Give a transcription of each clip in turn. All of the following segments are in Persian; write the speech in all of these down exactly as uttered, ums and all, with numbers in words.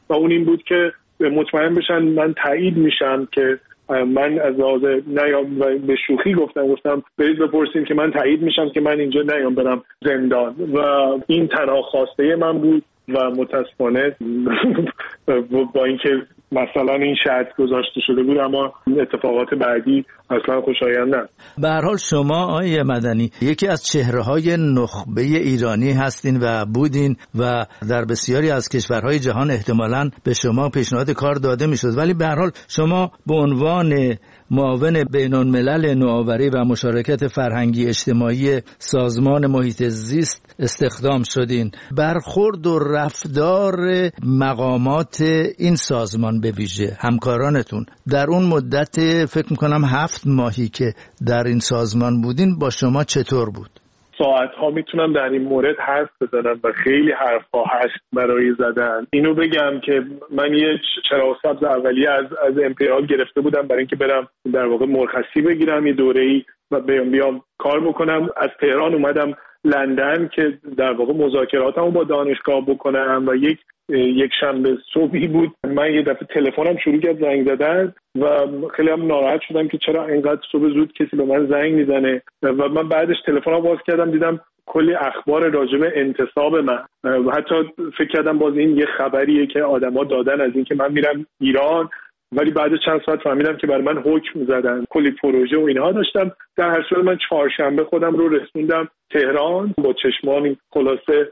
و اون این بود که مطمئن بشن من تایید میشم که من از لحاظ نیام و به شوخی گفتم گفتم برید بپرسین که من تایید میشم که من اینجا نیام برم زندان و این تنها خواسته من بود و متاسفانه با اینکه مثلا این شرط گذاشته شده بود اما اتفاقات بعدی اصلا خوشایند نه. به هر حال شما آقای مدنی یکی از چهره‌های نخبه ایرانی هستین و بودین و در بسیاری از کشورهای جهان احتمالاً به شما پیشنهاد کار داده میشد، ولی به هر حال شما به عنوان معاون بین‌الملل نوآوری و مشارکت فرهنگی اجتماعی سازمان محیط زیست استخدام شدین. برخورد و رفتار مقامات این سازمان به ویژه همکارانتون در اون مدت فکر میکنم هفت ماهی که در این سازمان بودین با شما چطور بود؟ ساعت ها میتونم در این مورد حرف بزنم و خیلی حرف ها هست برای زدن. اینو بگم که من یه چراغ سبز اولیه از از امپریال گرفته بودم برای اینکه برم در واقع مرخصی بگیرم یه دوره‌ای و بیام بیام کار بکنم. از تهران اومدم لندن که در واقع مذاکراتمو با دانشگاه بکنم و یک یک شنبه صبحی بود من یه دفعه تلفنم شروع کرد زنگ زدن و خیلی هم ناراحت شدم که چرا اینقدر صبح زود کسی به من زنگ میزنه و من بعدش تلفنم باز کردم دیدم کلی اخبار راجع به انتصاب من و حتی فکر کردم باز این یه خبریه که آدما دادن از این که من میرم ایران، ولی بعد چند ساعت فهمیدم که برای من حکم زدن. کلی پروژه و اینها داشتم. در هر صورت من چهارشنبه خودم رو رسوندم تهران با چشمانی خلاصه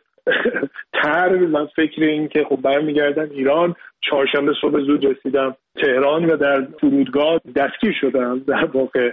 تر من فکر این که خب برمیگردم ایران. چهارشنبه صبح زود رسیدم تهران و در فرودگاه دستگیر شدم در واقع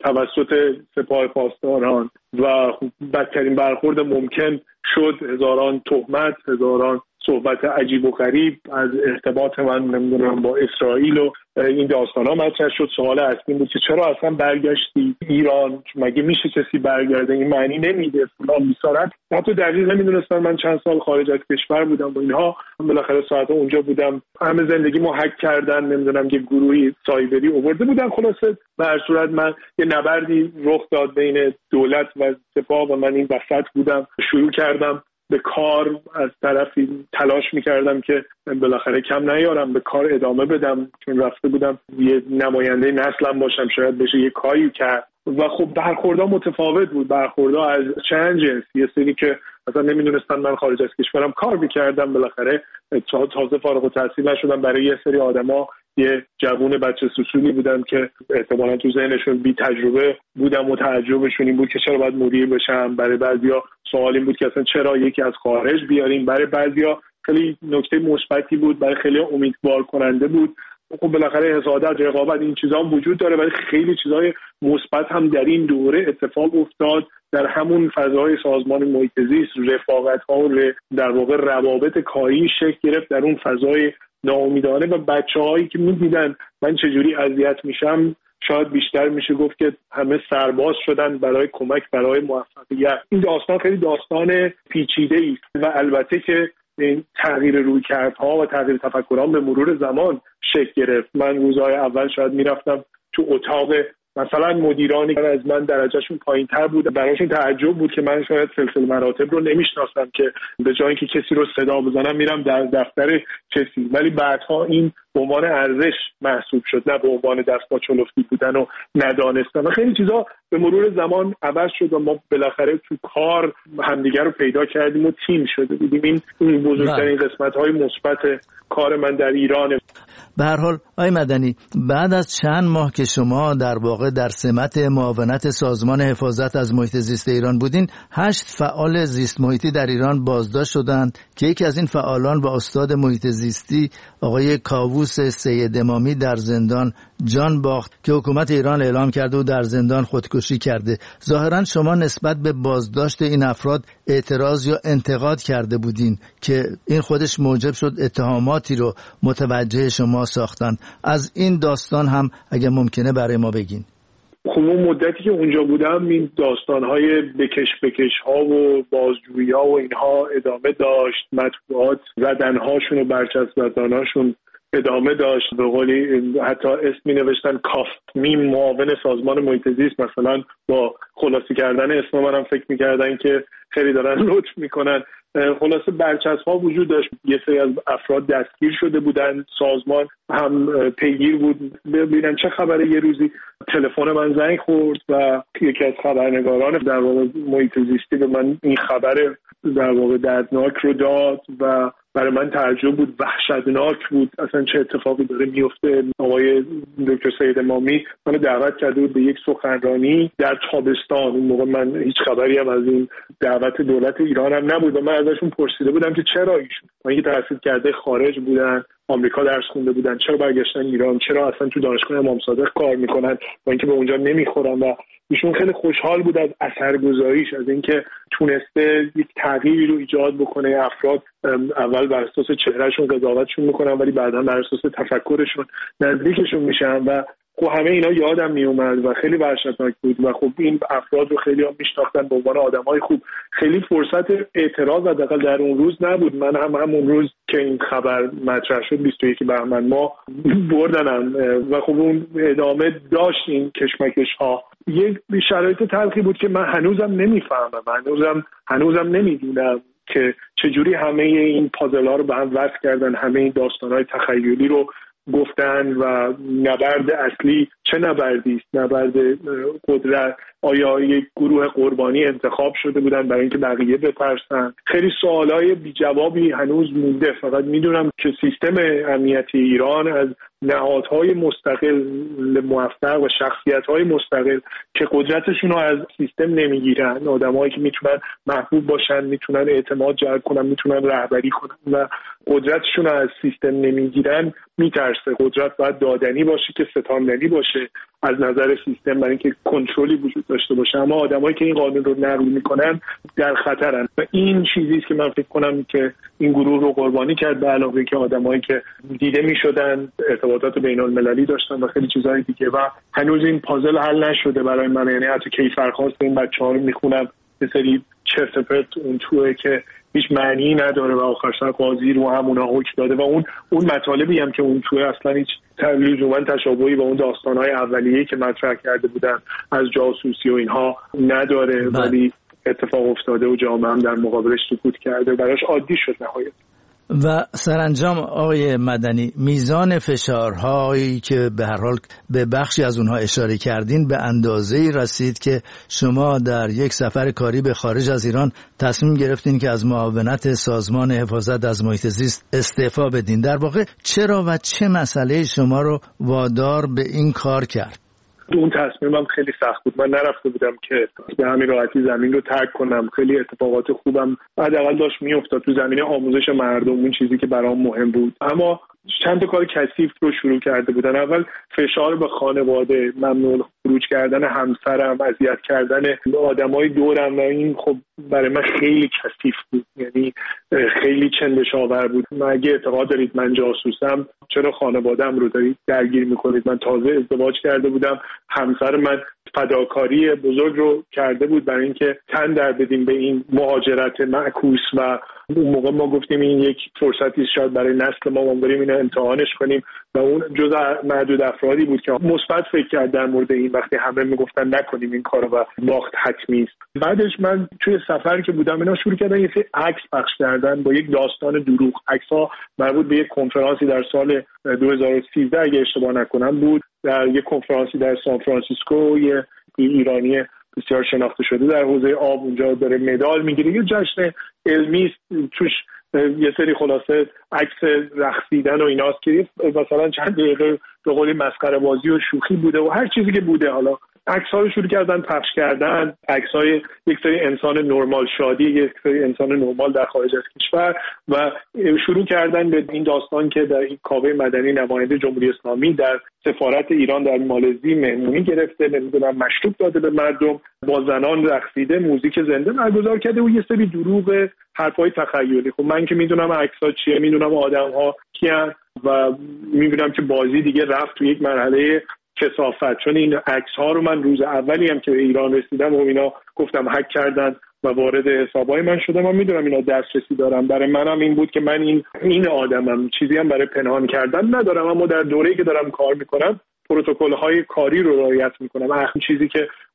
توسط سپاه پاسداران و بدترین برخورد ممکن شد. هزاران تهمت، هزاران صحبت عجیب و غریب از ارتباط من نمیدونم با اسرائیل و این داستانا مطرح شد. سوال اصلی بود که چرا اصلا برگشتی ایران؟ مگه میشه کسی برگرده؟ این معنی نمیده فلان بیسارت. حتی دقیق نمیدونستم من چند سال خارج از کشور بودم و اینها. بالاخره ساعتا اونجا بودم، همه زندگیمو هک کردن، نمیدونم یه گروهی سایبری آورده بودن. خلاصه به هر صورت من یه نبردی رخ داد بین دولت و سپاه و من این وسط بودم. شروع کردم به کار، از طرفی تلاش میکردم که بالاخره کم نیارم، به کار ادامه بدم، چون رفته بودم یه نماینده نسلم باشم، شاید بشه یه کاری کرد. و خب برخوردها متفاوت بود، برخوردها از چند جنس. یه سری که اصلا نمیدونستن من خارج از کشورم کار میکردم، بالاخره تازه فارغ التحصیل نشدم. برای یه سری آدما یه جوون بچه سوسولی بودم که احتمالاً تو ذهنشون بی تجربه بودم و تعجبشون این بود که چرا باید مدیر بشم. برای بعضیا سوال این بود که اصلا چرا یکی از خارج بیاریم. برای بعضیا خیلی نکته مثبتی بود، برای خیلی امیدوار کننده بود. خب بالاخره حسادت، رقابت، این چیزا هم وجود داره، ولی خیلی چیزای مثبت هم در این دوره اتفاق افتاد. در همون فضای سازمان محیط زیست رفاقت‌ها و در واقع روابط کاری شکل گرفت در اون فضای ناامیدانه و بچه‌هایی که می‌دیدن من چجوری اذیت میشم، شاید بیشتر میشه گفت که همه سرباز شدن برای کمک، برای موفقیت. این داستان خیلی داستان پیچیده‌ای است و البته که این تغییر رویکردها و تغییر تفکران به مرور زمان شکل گرفت. من روزهای اول شاید میرفتم تو اتاق مثلا مدیرانی که از من درجهشون پایین‌تر بود، براشون تعجب بود که من شاید سلسله مراتب رو نمیشناسم که به جای اینکه کسی رو صدا بزنم میرم در دفتر کسی، ولی بعدها این به عنوان ارزش محسوب شد، نه به عنوان دست با چلفتی بودن و ندانستن. و خیلی چیزا به مرور زمان عوض شد و ما بالاخره تو کار همدیگر رو پیدا کردیم و تیم شده بودیم. این بزرگترین قسمت‌های مثبت کار من در ایرانه. به هر حال آقای مدنی، بعد از چند ماه که شما در واقع در سمت معاونت سازمان حفاظت از محیط زیست ایران بودین، هشت فعال زیست محیطی در ایران بازداشت شدند که یکی از این فعالان با استاد محیط زیستی آقای کاووس سید امامی در زندان جان باخت که حکومت ایران اعلام کرده و در زندان خودکشی کرده. ظاهرا شما نسبت به بازداشت این افراد اعتراض یا انتقاد کرده بودین که این خودش موجب شد اتهاماتی رو متوجه شما ساختن. از این داستان هم اگه ممکنه برای ما بگین. خب اون مدتی که اونجا بودم این داستان‌های بکش بکش ها و بازجویی ها و اینها ادامه داشت. مطبوعات زدن‌هاشون و برچسب زدن‌هاشون ادامه داشت. به قولی حتی اسمی نوشتن کاف میم معاون سازمان محیط زیست، مثلا با خلاصی کردن اسم منم فکر می‌کردن که خیلی دارن لطف میکنن. خلاصه برچسب ها وجود داشت. یه سری از افراد دستگیر شده بودن، سازمان هم پیگیر بود ببینن چه خبره. یه روزی تلفن من زنگ خورد و یکی از خبرنگاران در واقع محیط زیستی به من این خبر در واقع دردناک رو داد و برای من تعجب بود، وحشتناک بود، اصلا چه اتفاقی داره میفته. آقای دکتر سید امامی منو دعوت کرده بود به یک سخنرانی در تابستان. اون موقع من هیچ خبری هم از این دعوت دولت ایران هم نبود و من ازشون پرسیده بودم که چرا ایشون من که تحصیل کرده خارج بودن، آمریکا درس خونده بودن، چرا برگشتن ایران، چرا اصلا تو دانشگاه امام صادق کار میکنن با اینکه به اونجا نمیخورن. و ایشون خیلی خوشحال بود از اثرگذاریش، از اینکه تونسته یک تغییری رو ایجاد بکنه. افراد اول بر اساس چهرهشون قضاوتشون میکنن ولی بعدا بر اساس تفکرشون نزدیکشون میشن و خب همه اینا یادم میومد و خیلی وحشتناک بود و خب این افراد رو خیلی هم میشناختن به عنوان آدمای خوب. خیلی فرصت اعتراض حداقل در اون روز نبود. من هم همون روز که این خبر مطرح شد بیست و یک بهمن ما بردنم و خب اون ادامه داشت این کشمکش ها. یک شرایط تلخی بود که من هنوزم نمیفهمم، هنوزم هنوزم نمیدونم که چجوری همه این پازل ها رو به هم وصل کردن، همه این داستان های تخیلی رو گفتن و نبرد اصلی چه نبردی است؟ نبرد قدرت. آیا یک گروه قربانی انتخاب شده بودن برای اینکه بقیه بترسن؟ خیلی سوالای بی جوابی هنوز مونده. فقط میدونم که سیستم امنیتی ایران از نهادهای مستقل موفق و شخصیت‌های مستقل که قدرتشون رو از سیستم نمیگیرن، آدمایی که میتونن محبوب باشن، میتونن اعتماد جلب کنن، میتونن رهبری کنن و قدرتشون رو از سیستم نمیگیرن، میترسه. قدرت باید دادنی باشه که ستاندنی باشه از نظر سیستم برای اینکه کنترلی وجود داشته باشه. اما آدمایی که این قانون رو نقض میکنن در خطرن و این چیزی است که من فکر کنم که این گروه رو قربانی کرد، به علاوه اینکه آدمایی که دیده میشدن، ارتباطات بین المللی داشتن و خیلی چیزهای دیگه و هنوز این پازل حل نشده برای من. یعنی حتی کیفرخواست این بچه‌ها رو میخونم یه سری چرت و پرت اون توئه که هیچ معنی نداره و آخر سر قاضی رو همونا حکم داده و اون اون مطالبی هم که اون توی اصلا هیچ لزوما تشابهی با اون داستان‌های اولیه‌ای که مطرح کرده بودن از جاسوسی و اینها نداره بله. ولی اتفاق افتاده و جامعه هم در مقابلش سکوت کرده، براش عادی شد نهایت. و سرانجام آقای مدنی، میزان فشارهایی که به هر حال به بخشی از اونها اشاره کردین به اندازه‌ای رسید که شما در یک سفر کاری به خارج از ایران تصمیم گرفتین که از معاونت سازمان حفاظت از محیط زیست استعفا بدین. در واقع چرا و چه مسئله شما رو وادار به این کار کرد؟ اون تصمیمم خیلی سخت بود. من نرفته بودم که به همین راحتی زمین رو ترک کنم. خیلی اتفاقات خوبم حداقل داشت میافتاد تو زمینه آموزش مردم، اون چیزی که برام مهم بود. اما چند تا کار کثیف رو شروع کرده بودن. اول فشار به خانواده، ممنوع خروج کردن همسرم، اذیت کردن آدمای دورم و این خب برای من خیلی کثیف بود. یعنی خیلی چندشاور بود. مگه اعتقاد دارید من جاسوسم؟ چرا خانواده‌ام رو دارید درگیر میکنید؟ من تازه ازدواج کرده بودم، همسر من فداکاری بزرگ رو کرده بود برای اینکه تن در بدیم به این مهاجرت معکوس و اون موقع ما گفتیم این یک فرصتی شاید برای نسل ما، ما بریم اینو امتحانش کنیم و اون جزء معدود افرادی بود که مثبت فکر کرد در مورد این، وقتی همه میگفتن نکنیم این کارو و باخت حتمی است. بعدش من توی سفر که بودم اینا شروع کردن یه سری عکس پخش کردن با یک داستان دروغ. عکس‌ها مربوط به یک کنفرانسی در سال دو هزار و سیزده اگه اشتباه نکنم بود، در یک کنفرانسی در سان فرانسیسکو. یه ایرانی بسیار شناخته شده در حوزه آب اونجا داره مدال میگیره، یه جشن علمی توش یه سری خلاصه عکس رقصیدن و ایناست که مثلا چند دقیقه به قول مسخره بازی و شوخی بوده و هر چیزی که بوده. حالا عکس‌ها رو شروع کردن پخش کردن، عکس‌های یک سری انسان نرمال شادی، یک سری انسان نرمال در خارج از کشور و شروع کردن به این داستان که در این کاوه مدنی نماینده جمهوری اسلامی در سفارت ایران در مالزی مهمونی گرفته، نمیدونم مشروب داده به مردم، با زنان رقصیده، موزیک زنده برگزار کرده و یه سری دروغ، حرفای تخیلی. خب من که میدونم عکس‌ها چیه، میدونم آدم‌ها کیان و میبینم که بازی دیگه رفت تو یک مرحله کثافت، چون این عکس‌ها رو من روز اولی هم که به ایران رسیدم و اینا گفتم هک کردن و وارد حسابای من شده. من میدونم اینا دسترسی دارم. برای منم این بود که من این این آدمم، چیزی هم برای پنهان کردن ندارم، اما در دوره‌ای که دارم کار میکنم پروتکل‌های کاری رو رعایت میکنم. اخر چیزی که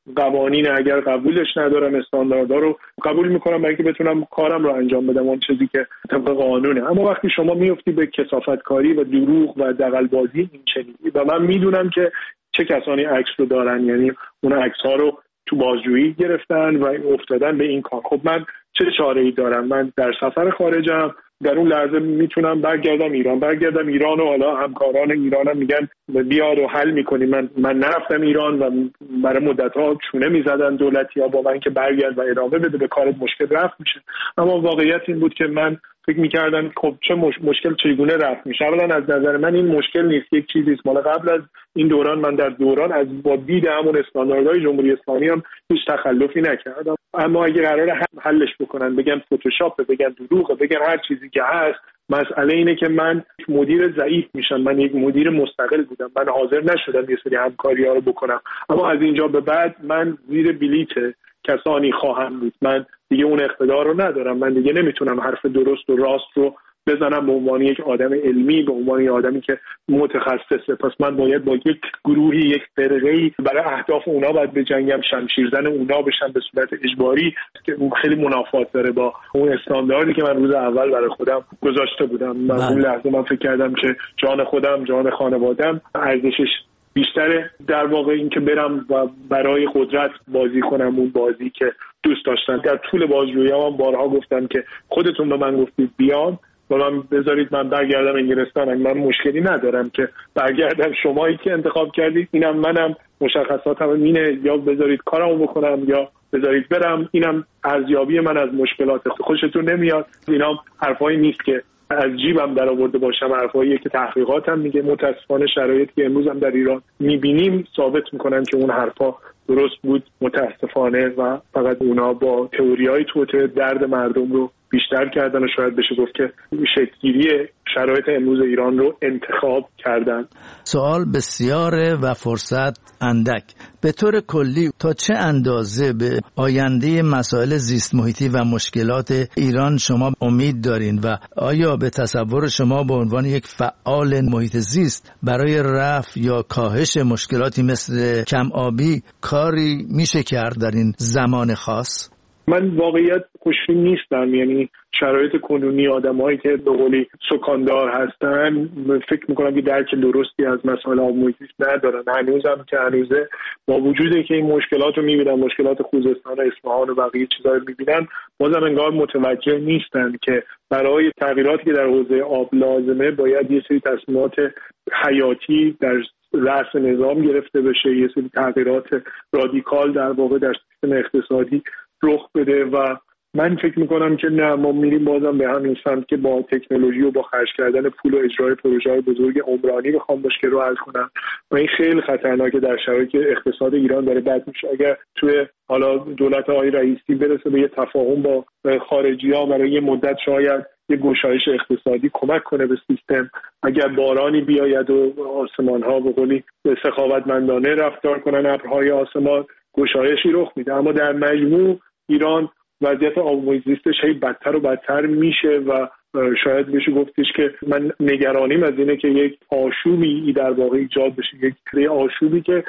قوانین اگر قبولش ندارم استانداردها رو قبول میکنم برای اینکه بتونم کارم رو انجام بدم اون چیزی که طبق قانونه. اما وقتی شما میفتی به کثافت کاری و دروغ و دغل‌بازی این چنینی و من میدونم که چه کسانی عکس رو دارن، یعنی اون عکس ها رو تو بازجویی گرفتن و افتادن به این کار. خب من چه چاره‌ای دارم؟ من در سفر خارجم، در اون لحظه میتونم برگردم ایران برگردم ایران و حالا همکاران ایرانم میگن بیاد و حل میکنیم. من من نرفتم ایران و برای مدت‌ها چونه میزدن دولتی‌ها با من که برگرد و ادامه بده، به کارت مشکل رفت میشه. اما واقعیت این بود که من فکر می‌کردم خب چه مش... مشکل چگونه رفت میشه. اولا از نظر من این مشکل نیست، یک چیزی است مال قبل از این دوران. من در دوران از با دید همون استانداردهای جمهوری اسلامی هم هیچ تخلفی نکردم. اما اگه قراره حلش بکنن، بگن فتوشاپ، بگن دروغه، بگن هر چیزی که هست، مسئله اینه که من مدیر ضعیف میشم. من یک مدیر مستقل بودم، من حاضر نشدم یه سری همکاری‌ها رو بکنم. اما از اینجا به بعد من زیر بلیت کسانی خواهم بود. من دیگه اون اقتدار رو ندارم. من دیگه نمیتونم حرف درست و راست رو بزنم به عنوان یک آدم علمی، به عنوان یک آدمی که متخصصه. پس من باید با یک گروهی، یک فرقه‌ای برای اهداف اونا باید بجنگم، شمشیرزن اونا بشم به صورت اجباری که خیلی منافات داره با اون استانداردی که من روز اول برای خودم گذاشته بودم. من اون لحظه من فکر کردم که جان خودم، جان خانواده‌ام ارزشش بیشتره در واقع این که برم و برای قدرت بازی کنم اون بازی که دوست داشتم. در طول بازجویی‌ام هم بارها گفتم که خودتون به من گفتید بیام و من بذارید من برگردم انگلستان، من مشکلی ندارم که برگردم. شمایی که انتخاب کردید، اینم منم، مشخصاتم اینه، یا بذارید کارمو بکنم یا بذارید برم. اینم ارزیابی من از مشکلات. خوشتون نمیاد اینا حرفایی نیست که از جیبم در آورده باشم، حرفاییه که تحقیقاتم میگه. متاسفانه شرایطی که امروز هم در ایران میبینیم ثابت میکنن که اون حرفا درست بود متاسفانه و فقط اونا با تئوریای توته درد مردم رو بیشتر کردن و شاید بشه گفت که شکل‌گیری شرایط امروز ایران رو انتخاب کردن. سوال بسیاره و فرصت اندک. به طور کلی تا چه اندازه به آینده مسائل زیست محیطی و مشکلات ایران شما امید دارین و آیا به تصور شما به عنوان یک فعال محیط زیست برای رفع یا کاهش مشکلاتی مثل کم آبی کاری میشه کرد در این زمان خاص؟ من واقعیت خوشبین نیستم. یعنی شرایط کنونی آدمایی که به قولی سکاندار هستن فکر میکنم که درک درستی از مسائل آب محیطی ندارن. هنوزم که هنوزه با وجودی که این مشکلات رو میبینن، مشکلات خوزستان و اصفهان و بقیه چیزا رو میبینن، بازم انگار متوجه نیستن که برای تغییراتی که در حوزه آب لازمه باید یه سری تصمیمات حیاتی در رأس نظام گرفته بشه، یه سری تغییرات رادیکال در واقع در سیستم اقتصادی رخ بده. و من فکر میکنم که نه، ما میریم بازم به همین سمت که با تکنولوژی و با خرج کردن پول و اجرای پروژه‌های بزرگ عمرانی بخوام مشکل رو حل کنم و این خیلی خطرناکه در شرایطی که اقتصاد ایران داره بد میشه. اگر توی حالا دولت آقای رئیسی برسه به یه تفاهم با خارجی‌ها برای یه مدت شاید یه گشایش اقتصادی کمک کنه به سیستم، اگر بارانی بیاید و آسمان‌ها به قولی سخاوتمندانه رفتار کنن، ابرهای آسمان، گشایشی رخ میده. اما در مجموع ایران وضعیت آب محیط زیستش هی بدتر و بدتر میشه و شاید بشه گفتش که من نگرانیم از اینه که یک آشوبی در واقع ایجاد بشه، یک کره آشوبی که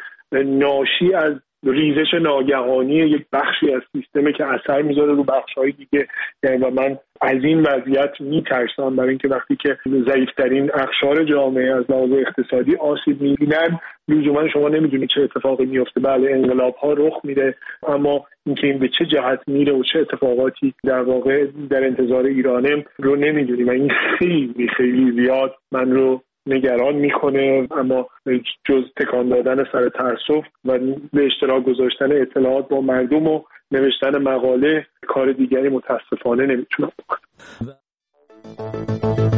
ناشی از ریزش ناگهانی یک بخشی از سیستمه که اثر میذاره رو بخش‌های دیگه. یعنی و من از این وضعیت میترسم، برای اینکه وقتی که ضعیف‌ترین اقشار جامعه از لحاظ اقتصادی آسیب میبینن لزوما شما نمیدونید چه اتفاقی میفته. بله انقلاب‌ها رخ میده، اما اینکه این به چه جهت میره و چه اتفاقاتی در واقع در انتظار ایرانه رو نمیدونیم و این خیلی خیلی زیاد من رو نگران میکنه. اما جز تکان دادن سر تأسف و به اشتراک گذاشتن اطلاعات با مردم و نوشتن مقاله کار دیگری متاسفانه نمیتونم بکنم.